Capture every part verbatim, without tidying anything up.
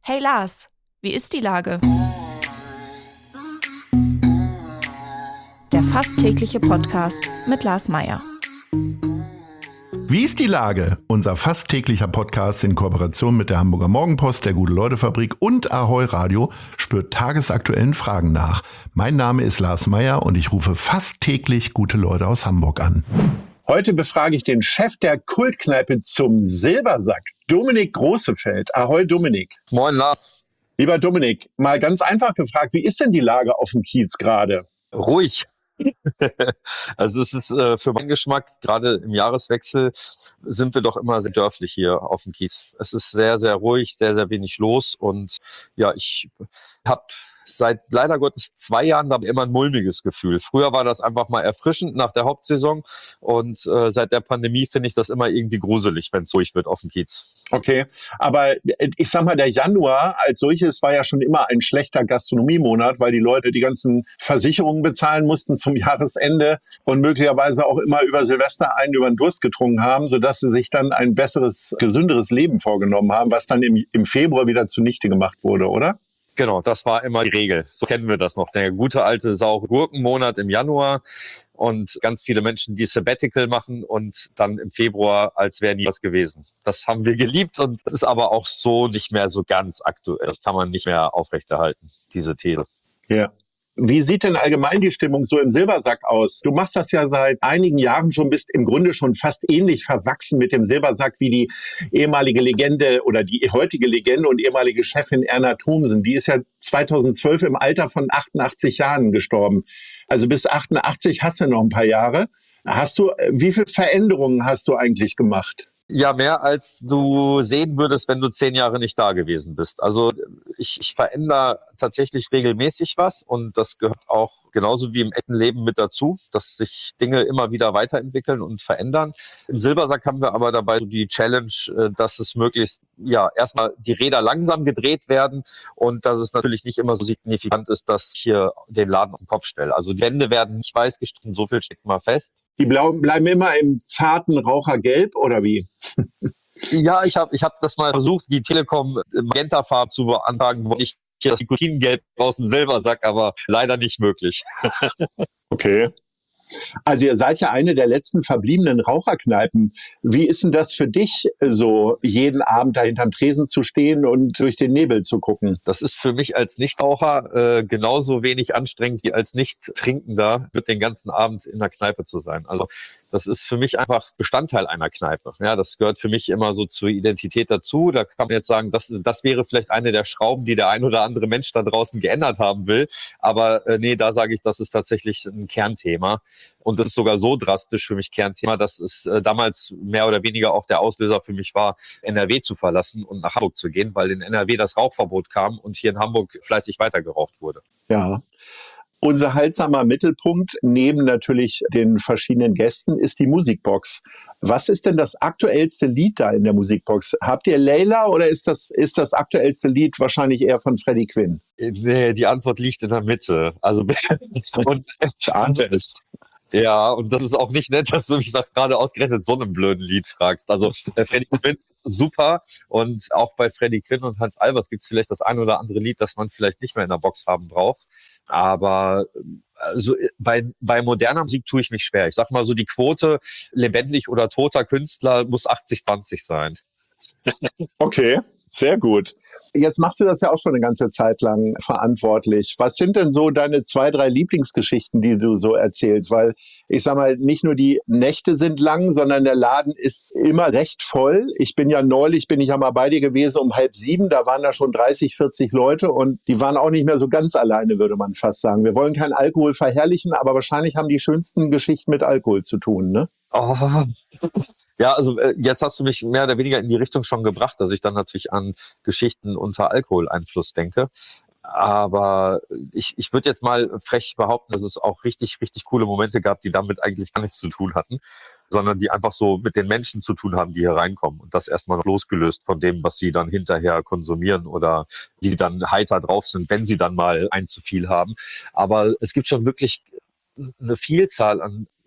Hey Lars, wie ist die Lage? Der fast tägliche Podcast mit Lars Meyer. Wie ist die Lage? Unser fast täglicher Podcast in Kooperation mit der Hamburger Morgenpost, der Gute-Leute-Fabrik und Ahoi Radio spürt tagesaktuellen Fragen nach. Mein Name ist Lars Meyer und ich rufe fast täglich gute Leute aus Hamburg an. Heute befrage ich den Chef der Kultkneipe zum Silbersack, Dominik Großefeld. Ahoi Dominik. Moin Lars. Lieber Dominik, mal ganz einfach gefragt, wie ist denn die Lage auf dem Kiez gerade? Ruhig. Also es ist äh, für meinen Geschmack, gerade im Jahreswechsel, sind wir doch immer sehr dörflich hier auf dem Kiez. Es ist sehr, sehr ruhig, sehr, sehr wenig los und ja, ich habe seit leider Gottes zwei Jahren da immer ein mulmiges Gefühl. Früher war das einfach mal erfrischend nach der Hauptsaison und äh, seit der Pandemie finde ich das immer irgendwie gruselig, wenn es ruhig wird auf dem Kiez. Okay, aber ich sag mal, der Januar als solches war ja schon immer ein schlechter Gastronomiemonat, weil die Leute die ganzen Versicherungen bezahlen mussten zum Jahresende und möglicherweise auch immer über Silvester einen über den Durst getrunken haben, sodass sie sich dann ein besseres, gesünderes Leben vorgenommen haben, was dann im, im Februar wieder zunichte gemacht wurde, oder? Genau, das war immer die Regel. So kennen wir das noch. Der gute alte saure Gurkenmonat im Januar und ganz viele Menschen, die Sabbatical machen und dann im Februar, als wäre nie was gewesen. Das haben wir geliebt und das ist aber auch so nicht mehr so ganz aktuell. Das kann man nicht mehr aufrechterhalten, diese These. Ja. Wie sieht denn allgemein die Stimmung so im Silbersack aus? Du machst das ja seit einigen Jahren schon, bist im Grunde schon fast ähnlich verwachsen mit dem Silbersack wie die ehemalige Legende oder die heutige Legende und ehemalige Chefin Erna Thomsen. Die ist ja zweitausendzwölf im Alter von achtundachtzig Jahren gestorben. Also bis achtundachtzig hast du noch ein paar Jahre. Hast du, wie viele Veränderungen hast du eigentlich gemacht? Ja, mehr als du sehen würdest, wenn du zehn Jahre nicht da gewesen bist. Also ich, ich verändere tatsächlich regelmäßig was und das gehört auch genauso wie im echten Leben mit dazu, dass sich Dinge immer wieder weiterentwickeln und verändern. Im Silbersack haben wir aber dabei so die Challenge, dass es möglichst, ja, erstmal die Räder langsam gedreht werden und dass es natürlich nicht immer so signifikant ist, dass ich hier den Laden auf den Kopf stelle. Also die Wände werden nicht weiß gestrichen, so viel steht mal fest. Die bleiben immer im zarten Rauchergelb oder wie? Ja, ich habe ich hab das mal versucht, wie Telekom Magentafarben zu beantragen, wollte ich hier das Nikotingelb aus dem Silbersack, aber leider nicht möglich. Okay. Also ihr seid ja eine der letzten verbliebenen Raucherkneipen. Wie ist denn das für dich, so jeden Abend da hinterm Tresen zu stehen und durch den Nebel zu gucken? Das ist für mich als Nichtraucher äh, genauso wenig anstrengend wie als Nicht-Trinkender, wird den ganzen Abend in der Kneipe zu sein. Also das ist für mich einfach Bestandteil einer Kneipe. Ja, das gehört für mich immer so zur Identität dazu. Da kann man jetzt sagen, das, das wäre vielleicht eine der Schrauben, die der ein oder andere Mensch da draußen geändert haben will. Aber äh, nee, da sage ich, das ist tatsächlich ein Kernthema. Und das ist sogar so drastisch für mich Kernthema, dass es äh, damals mehr oder weniger auch der Auslöser für mich war, N R W zu verlassen und nach Hamburg zu gehen, weil in N R W das Rauchverbot kam und hier in Hamburg fleißig weitergeraucht wurde. Ja. Unser heilsamer Mittelpunkt, neben natürlich den verschiedenen Gästen, ist die Musikbox. Was ist denn das aktuellste Lied da in der Musikbox? Habt ihr Layla oder ist das, ist das aktuellste Lied wahrscheinlich eher von Freddie Quinn? Nee, die Antwort liegt in der Mitte. Also und ich ahnte es. Ja, und das ist auch nicht nett, dass du mich nach gerade ausgerechnet so einem blöden Lied fragst. Also äh, Freddie Quinn, super. Und auch bei Freddie Quinn und Hans Albers gibt es vielleicht das ein oder andere Lied, das man vielleicht nicht mehr in der Box haben braucht. Aber also bei, bei moderner Musik tue ich mich schwer. Ich sag mal so, die Quote lebendig oder toter Künstler muss achtzig zwanzig sein. Okay, sehr gut. Jetzt machst du das ja auch schon eine ganze Zeit lang verantwortlich. Was sind denn so deine zwei, drei Lieblingsgeschichten, die du so erzählst? Weil ich sag mal, nicht nur die Nächte sind lang, sondern der Laden ist immer recht voll. Ich bin ja neulich, bin ich ja mal bei dir gewesen um halb sieben, da waren da schon dreißig, vierzig Leute und die waren auch nicht mehr so ganz alleine, würde man fast sagen. Wir wollen keinen Alkohol verherrlichen, aber wahrscheinlich haben die schönsten Geschichten mit Alkohol zu tun, ne? Oh. Ja, also äh, jetzt hast du mich mehr oder weniger in die Richtung schon gebracht, dass ich dann natürlich an Geschichten unter Alkoholeinfluss denke. Aber ich, ich würde jetzt mal frech behaupten, dass es auch richtig, richtig coole Momente gab, die damit eigentlich gar nichts zu tun hatten, sondern die einfach so mit den Menschen zu tun haben, die hier reinkommen. Und das erstmal noch losgelöst von dem, was sie dann hinterher konsumieren oder wie sie dann heiter drauf sind, wenn sie dann mal ein zu viel haben. Aber es gibt schon wirklich eine Vielzahl an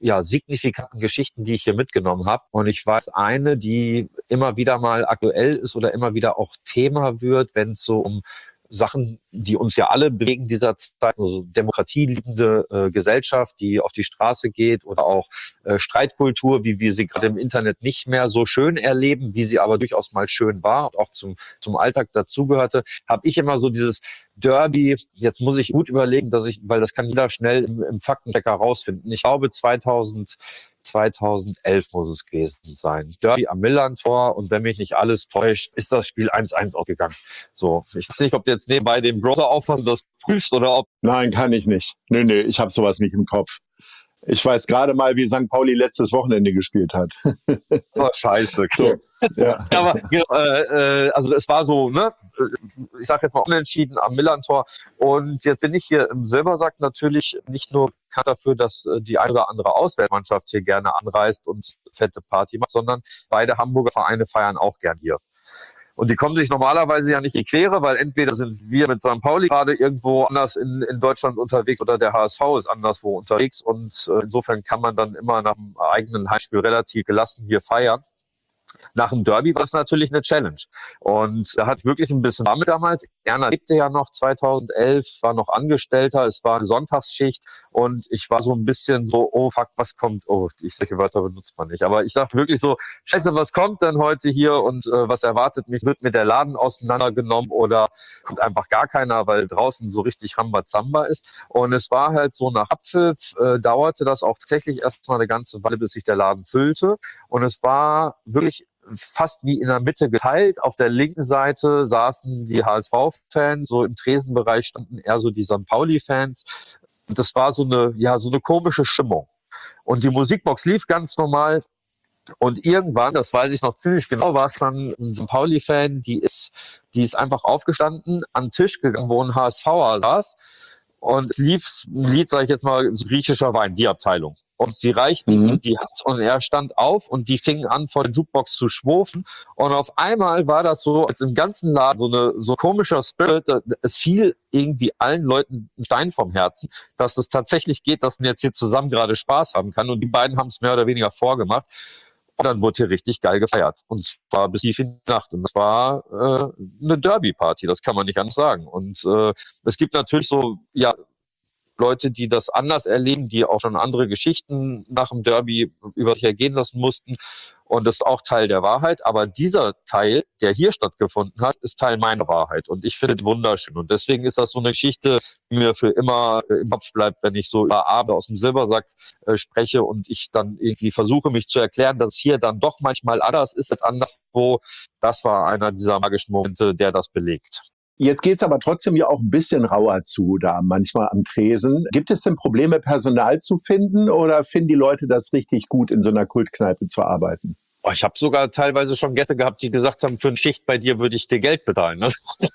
ja, signifikanten Geschichten, die ich hier mitgenommen habe. Und ich weiß eine, die immer wieder mal aktuell ist oder immer wieder auch Thema wird, wenn es so um Sachen, die uns ja alle bewegen dieser Zeit, also demokratieliebende äh, Gesellschaft, die auf die Straße geht, oder auch äh, Streitkultur, wie wir sie gerade im Internet nicht mehr so schön erleben, wie sie aber durchaus mal schön war und auch zum zum Alltag dazugehörte, habe ich immer so dieses Derby. Jetzt muss ich gut überlegen, dass ich, weil das kann jeder schnell im, im Faktenchecker rausfinden. Ich glaube zweitausend zweitausendelf muss es gewesen sein. Derby am Millerntor, und wenn mich nicht alles täuscht, ist das Spiel eins eins ausgegangen. So, ich weiß nicht, ob du jetzt nebenbei den Browser aufmachst und das prüfst oder ob... Nein, kann ich nicht. Nee, nee, ich habe sowas nicht im Kopf. Ich weiß gerade mal, wie Sankt Pauli letztes Wochenende gespielt hat. Das war scheiße. So, ja. Aber genau, äh, also es war so, ne, ich sage jetzt mal unentschieden am Millerntor. Und jetzt bin ich hier im Silbersack natürlich nicht nur bekannt dafür, dass die eine oder andere Auswärtsmannschaft hier gerne anreist und fette Party macht, sondern beide Hamburger Vereine feiern auch gern hier. Und die kommen sich normalerweise ja nicht in die Quere, weil entweder sind wir mit Sankt Pauli gerade irgendwo anders in, in Deutschland unterwegs oder der H S V ist anderswo unterwegs. Und äh, insofern kann man dann immer nach dem eigenen Heimspiel relativ gelassen hier feiern. Nach dem Derby war es natürlich eine Challenge. Und er hat wirklich ein bisschen damit damals. Erna lebte ja noch zweitausendelf, war noch Angestellter. Es war eine Sonntagsschicht und ich war so ein bisschen so, oh fuck, was kommt? Oh, ich solche Wörter benutzt man nicht. Aber ich sag wirklich so, scheiße, was kommt denn heute hier und äh, was erwartet mich? Wird mir der Laden auseinandergenommen oder kommt einfach gar keiner, weil draußen so richtig Rambazamba ist? Und es war halt so, nach Abpfiff äh, dauerte das auch tatsächlich erst mal eine ganze Weile, bis sich der Laden füllte. Und es war wirklich fast wie in der Mitte geteilt. Auf der linken Seite saßen die H S V-Fans, so im Tresenbereich standen eher so die Sankt Pauli-Fans. Und das war so eine, ja, so eine komische Stimmung. Und die Musikbox lief ganz normal. Und irgendwann, das weiß ich noch ziemlich genau, war es dann ein Sankt Pauli-Fan, die ist, die ist einfach aufgestanden, an den Tisch gegangen, wo ein H S Ver saß. Und es lief ein Lied, sage ich jetzt mal, so griechischer Wein, die Abteilung. Und sie reichten ihm Mhm. die Hand und er stand auf und die fingen an, vor der Jukebox zu schwurfen. Und auf einmal war das so, als im ganzen Laden so eine so komischer Spirit, es fiel irgendwie allen Leuten ein Stein vom Herzen, dass es tatsächlich geht, dass man jetzt hier zusammen gerade Spaß haben kann. Und die beiden haben es mehr oder weniger vorgemacht. Und dann wurde hier richtig geil gefeiert. Und zwar bis tief in die Nacht. Und das war äh, eine Derby-Party, das kann man nicht anders sagen. Und äh, es gibt natürlich so, ja, Leute, die das anders erleben, die auch schon andere Geschichten nach dem Derby über sich ergehen lassen mussten. Und das ist auch Teil der Wahrheit. Aber dieser Teil, der hier stattgefunden hat, ist Teil meiner Wahrheit. Und ich finde es wunderschön. Und deswegen ist das so eine Geschichte, die mir für immer im Kopf bleibt, wenn ich so über Abend aus dem Silbersack äh, spreche und ich dann irgendwie versuche, mich zu erklären, dass es hier dann doch manchmal anders ist als anderswo. Das war einer dieser magischen Momente, der das belegt. Jetzt geht's aber trotzdem ja auch ein bisschen rauer zu da manchmal am Tresen. Gibt es denn Probleme, Personal zu finden oder finden die Leute das richtig gut, in so einer Kultkneipe zu arbeiten? Oh, ich habe sogar teilweise schon Gäste gehabt, die gesagt haben, für eine Schicht bei dir würde ich dir Geld bezahlen. Ne?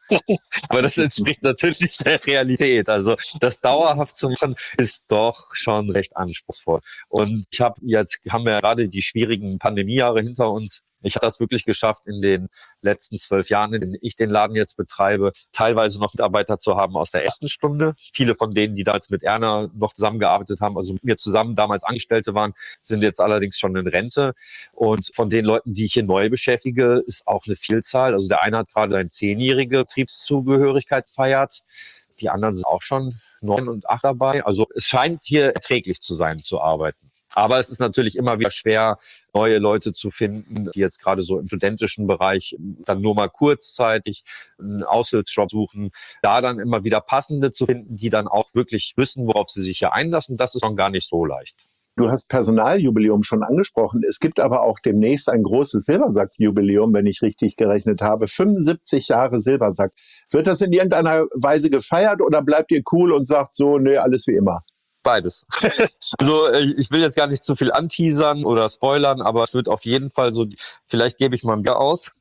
Aber das entspricht natürlich nicht der Realität. Also das dauerhaft zu machen, ist doch schon recht anspruchsvoll. Und ich habe jetzt, haben wir ja gerade die schwierigen Pandemiejahre hinter uns. Ich habe das wirklich geschafft, in den letzten zwölf Jahren, in denen ich den Laden jetzt betreibe, teilweise noch Mitarbeiter zu haben aus der ersten Stunde. Viele von denen, die damals mit Erna noch zusammengearbeitet haben, also mit mir zusammen damals Angestellte waren, sind jetzt allerdings schon in Rente. Und von den Leuten, die ich hier neu beschäftige, ist auch eine Vielzahl. Also der eine hat gerade eine zehnjährige Betriebszugehörigkeit gefeiert. Die anderen sind auch schon neun und acht dabei. Also es scheint hier erträglich zu sein, zu arbeiten. Aber es ist natürlich immer wieder schwer, neue Leute zu finden, die jetzt gerade so im studentischen Bereich dann nur mal kurzzeitig einen Aushilfsjob suchen. Da dann immer wieder passende zu finden, die dann auch wirklich wissen, worauf sie sich hier einlassen, das ist schon gar nicht so leicht. Du hast Personaljubiläum schon angesprochen. Es gibt aber auch demnächst ein großes Silbersack-Jubiläum, wenn ich richtig gerechnet habe. fünfundsiebzig Jahre Silbersack. Wird das in irgendeiner Weise gefeiert oder bleibt ihr cool und sagt so, nee, alles wie immer? Beides. Also ich will jetzt gar nicht zu viel anteasern oder spoilern, aber es wird auf jeden Fall so, vielleicht gebe ich mal ein Bier aus.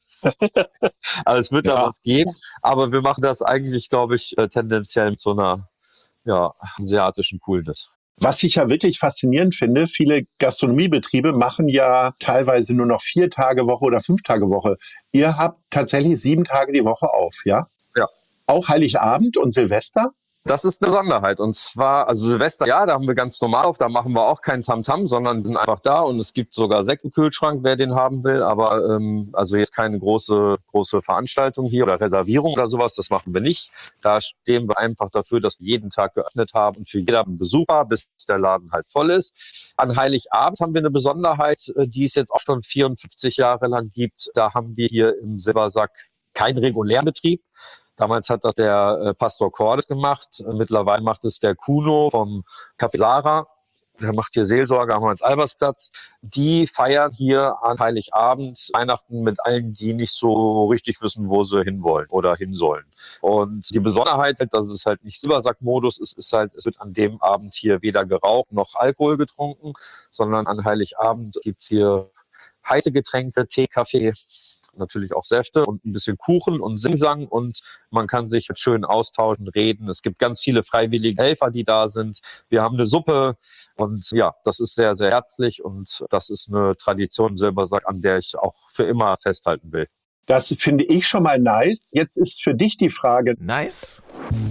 Aber es wird Ja. da was geben. Aber wir machen das eigentlich, glaube ich, tendenziell mit so einer ja, asiatischen Coolness. Was ich ja wirklich faszinierend finde, viele Gastronomiebetriebe machen ja teilweise nur noch vier Tage Woche oder fünf Tage Woche. Ihr habt tatsächlich sieben Tage die Woche auf, ja? Ja. Auch Heiligabend und Silvester? Das ist eine Besonderheit. Und zwar, also Silvester, ja, da haben wir ganz normal auf, da machen wir auch kein Tamtam, sondern sind einfach da und es gibt sogar Sekt im Kühlschrank, wer den haben will. Aber ähm, also jetzt keine große große Veranstaltung hier oder Reservierung oder sowas, das machen wir nicht. Da stehen wir einfach dafür, dass wir jeden Tag geöffnet haben und für jeder Besucher, bis der Laden halt voll ist. An Heiligabend haben wir eine Besonderheit, die es jetzt auch schon vierundfünfzig Jahre lang gibt. Da haben wir hier im Silbersack keinen regulären Betrieb. Damals hat das der äh, Pastor Cordes gemacht. Mittlerweile macht es der Kuno vom Café Lara. Der macht hier Seelsorge am Hans-Albers-Platz. Die feiern hier an Heiligabend Weihnachten mit allen, die nicht so richtig wissen, wo sie hinwollen oder hin sollen. Und die Besonderheit, dass es halt nicht Silbersack-Modus ist, ist halt, es wird an dem Abend hier weder geraucht noch Alkohol getrunken, sondern an Heiligabend gibt's hier heiße Getränke, Tee, Kaffee, natürlich auch Säfte und ein bisschen Kuchen und Singsang und man kann sich schön austauschen, reden. Es gibt ganz viele freiwillige Helfer, die da sind. Wir haben eine Suppe und ja, das ist sehr, sehr herzlich und das ist eine Tradition im Silbersack, an der ich auch für immer festhalten will. Das finde ich schon mal nice. Jetzt ist für dich die Frage. Nice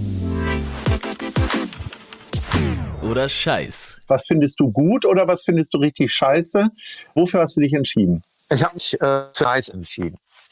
oder Scheiß? Was findest du gut oder was findest du richtig scheiße? Wofür hast du dich entschieden? Ich habe mich äh, für Nice entschieden.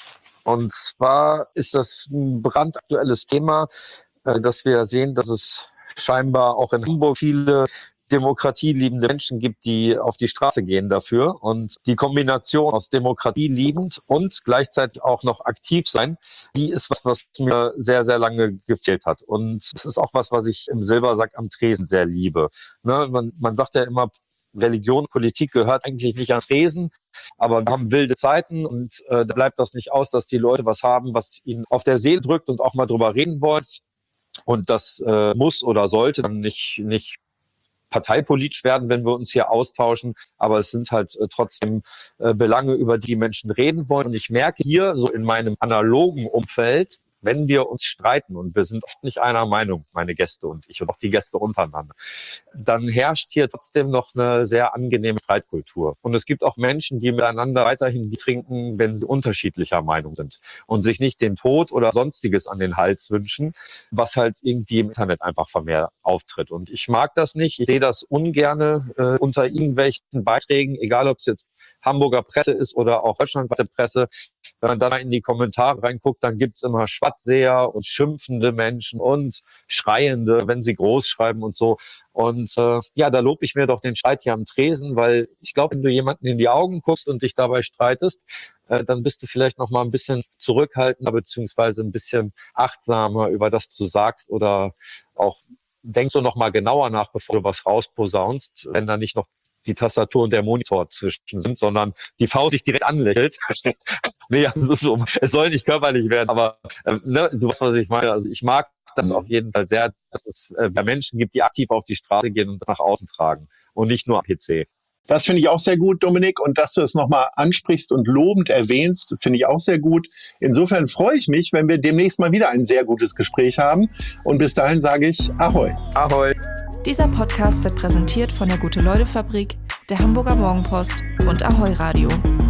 Und zwar ist das ein brandaktuelles Thema, äh, dass wir sehen, dass es scheinbar auch in Hamburg viele demokratieliebende Menschen gibt, die auf die Straße gehen dafür. Und die Kombination aus Demokratie liebend und gleichzeitig auch noch aktiv sein, die ist was, was mir sehr, sehr lange gefehlt hat. Und es ist auch was, was ich im Silbersack am Tresen sehr liebe. Ne? Man, man sagt ja immer, Religion, Politik gehört eigentlich nicht an Tresen, aber wir haben wilde Zeiten und äh, da bleibt das nicht aus, dass die Leute was haben, was ihnen auf der Seele drückt und auch mal drüber reden wollen. Und das äh, muss oder sollte dann nicht, nicht parteipolitisch werden, wenn wir uns hier austauschen, aber es sind halt äh, trotzdem äh, Belange, über die Menschen reden wollen. Und ich merke hier so in meinem analogen Umfeld, wenn wir uns streiten und wir sind oft nicht einer Meinung, meine Gäste und ich und auch die Gäste untereinander, dann herrscht hier trotzdem noch eine sehr angenehme Streitkultur. Und es gibt auch Menschen, die miteinander weiterhin trinken, wenn sie unterschiedlicher Meinung sind und sich nicht den Tod oder Sonstiges an den Hals wünschen, was halt irgendwie im Internet einfach vermehrt auftritt. Und ich mag das nicht. Ich sehe das ungerne äh, unter irgendwelchen Beiträgen, egal ob es jetzt Hamburger Presse ist oder auch deutschlandweite Presse. Wenn man dann in die Kommentare reinguckt, dann gibt's immer Schwatzseher und schimpfende Menschen und Schreiende, wenn sie groß schreiben und so. Und äh, ja, da lobe ich mir doch den Streit hier am Tresen, weil ich glaube, wenn du jemanden in die Augen guckst und dich dabei streitest, äh, dann bist du vielleicht noch mal ein bisschen zurückhaltender beziehungsweise ein bisschen achtsamer über das, was du sagst oder auch denkst du noch mal genauer nach, bevor du was rausposaunst, wenn da nicht noch die Tastatur und der Monitor zwischen sind, sondern die Faust sich direkt anlächelt. Nee, also so, es soll nicht körperlich werden, aber äh, ne, du weißt, was ich meine. Also ich mag das auf jeden Fall sehr, dass es äh, Menschen gibt, die aktiv auf die Straße gehen und das nach außen tragen und nicht nur am P C. Das finde ich auch sehr gut, Dominik. Und dass du es nochmal ansprichst und lobend erwähnst, finde ich auch sehr gut. Insofern freue ich mich, wenn wir demnächst mal wieder ein sehr gutes Gespräch haben. Und bis dahin sage ich Ahoi. Ahoi. Dieser Podcast wird präsentiert von der Gute-Leute-Fabrik, der Hamburger Morgenpost und Ahoi Radio.